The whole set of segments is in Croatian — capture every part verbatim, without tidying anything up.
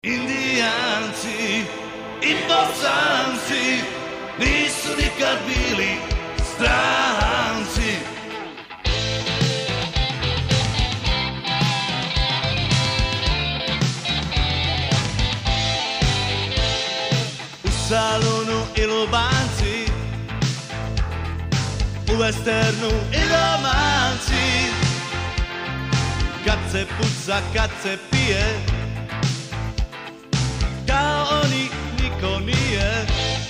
Indijanci i Bosanci nisu nikad bili stranci. U salonu i lubanci, u westernu i romanci, kad se puca, kad se pije, kao oni niko nije.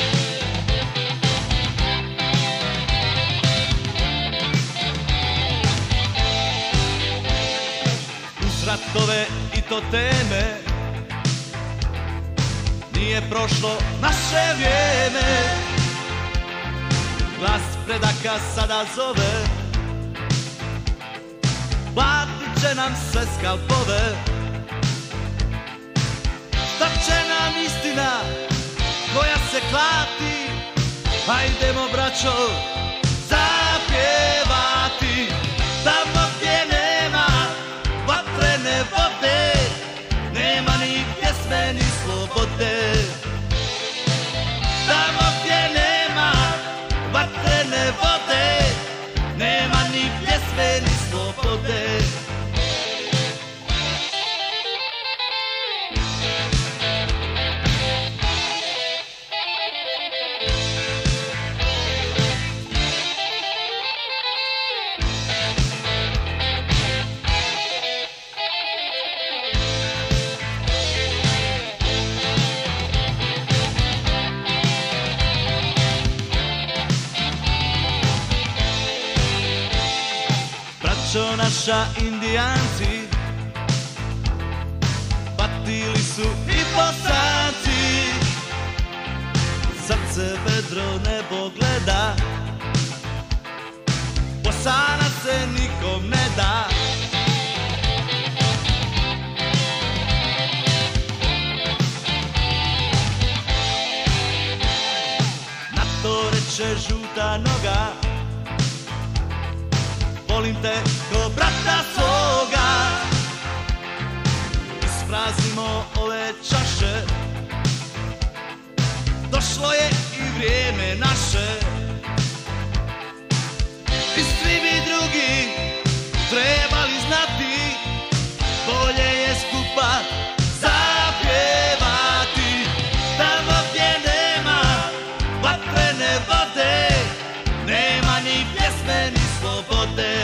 Uz ratove i to teme nije prošlo naše vrijeme. Glas predaka sada zove, platit će nam sve skalpove. Šta će nam istina koja se klati? Hajdemo braćo zapjevati. Tamo gdje nema vatrene vode, nema ni pjesme ni slobode. Tamo gdje nema vatrene vode, nema ni pjesme ni slobode. Braćo naša Indijanci, patili su i Bosanci. Srce vedro nebo gleda, Bosanac se nikom ne da. Na to reče žuta noga, volim te ko brata svoga. Ispraznimo ove čaše, došlo je i vrijeme naše. I svi bi drugi trebali znati, bolje je skupa zapjevati. Tamo gdje nema vatrene vode, nema ni pjesme ni slobode.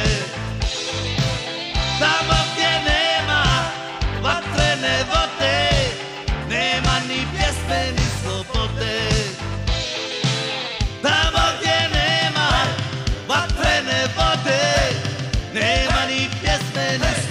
Tamo gdje nema vatrene vode, nema ni pjesme ni slobode. Tamo gdje nema vatrene vode, nema ni pjesme ni slobode.